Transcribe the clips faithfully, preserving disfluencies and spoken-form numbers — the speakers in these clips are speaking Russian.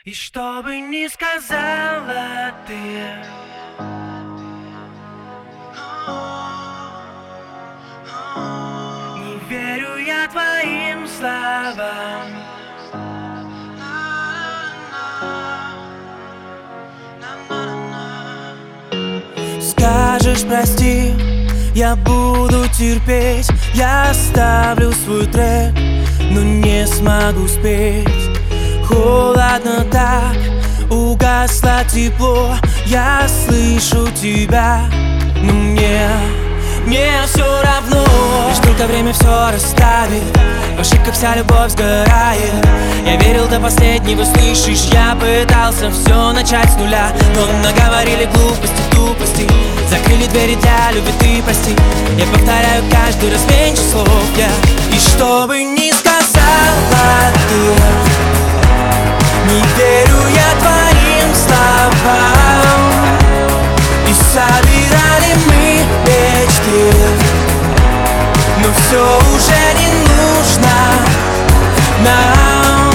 И что бы ни сказала ты, не верю я твоим словам. Скажешь прости, я буду терпеть, я оставлю свой трек, но не смогу спеть. Холодно так, угасло тепло, я слышу тебя, но мне, мне все равно. Лишь только время все расставит, в ошибках вся любовь сгорает. Я верил до последнего, слышишь, я пытался все начать с нуля, но наговорили глупости, тупости, закрыли двери для любви, ты прости. Я повторяю каждый раз меньше слов я. И что бы ни сказала ты, не верю я твоим словам. И собирали мы мечты, но все уже не нужно нам.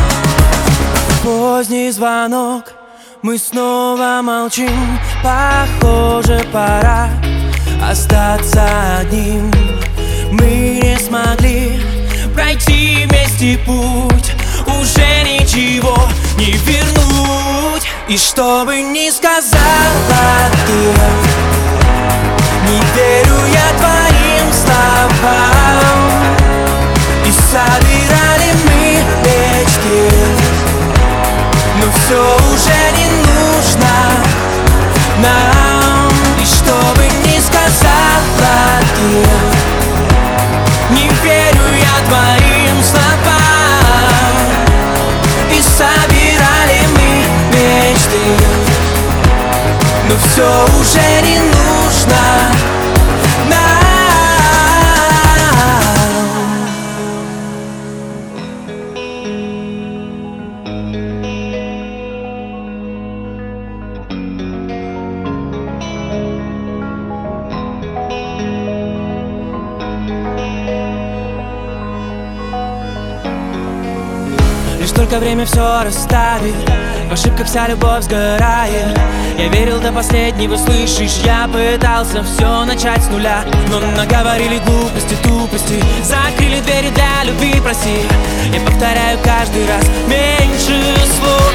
Поздний звонок, мы снова молчим. Похоже, пора остаться одним. Мы не смогли пройти вместе путь, уже ничего не вернуть. И что бы ни сказала ты, не верю я твоим словам. И собирали мы мечты, но все уже не нужно нам. И что бы ни сказала ты, не верю я твоим словам. И собирали мы мечты, но все уже не нужно нам. Лишь только время все расставит, в ошибках вся любовь сгорает. Я верил до последнего, слышишь, я пытался все начать с нуля, но наговорили глупости, тупости, закрыли двери для любви, прости. Я повторяю каждый раз меньше слов.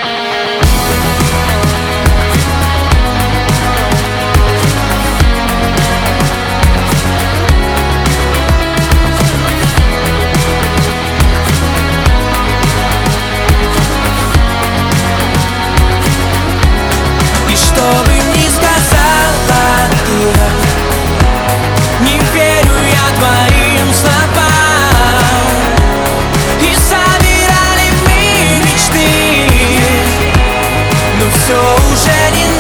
Что бы ни сказала ты, не верю я твоим словам. И собирали мы мечты, но все уже не